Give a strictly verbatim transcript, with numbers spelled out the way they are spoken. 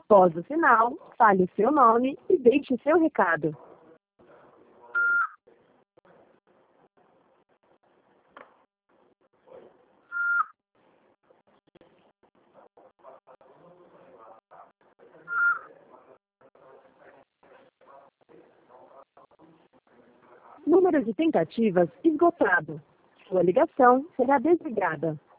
Após o sinal, fale o seu nome e deixe o seu recado. Número de tentativas esgotado. Sua ligação será desligada.